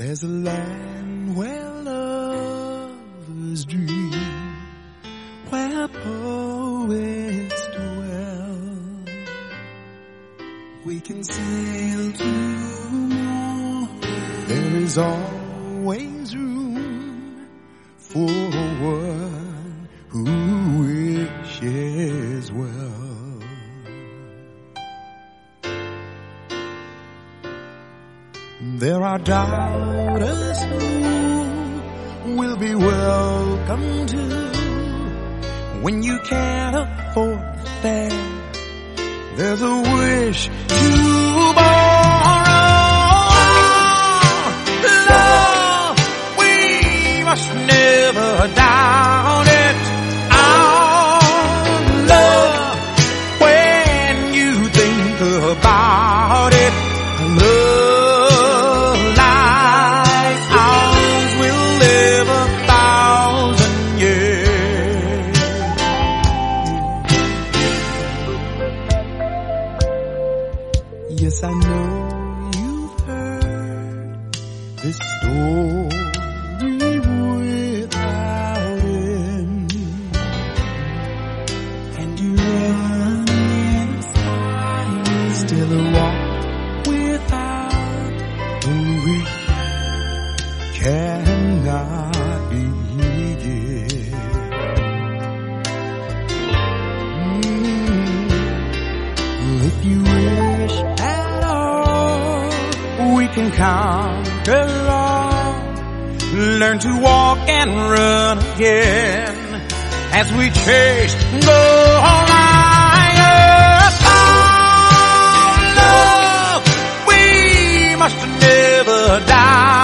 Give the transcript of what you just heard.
There's a land where lovers dream, where poets dwell. We can sail tomorrow. There is always room for one who wishes well. There are doubters who will be welcome to when you can't afford the fare. There's a wish to borrow. Love, we must never doubt it. Our love, when you think about it, love. Yes, I know you've heard this story without end, and you run inside, still a walk without a wish cannot begin. If you wish we can conquer all, learn to walk and run again as we chase the higher side. Love, we must never die.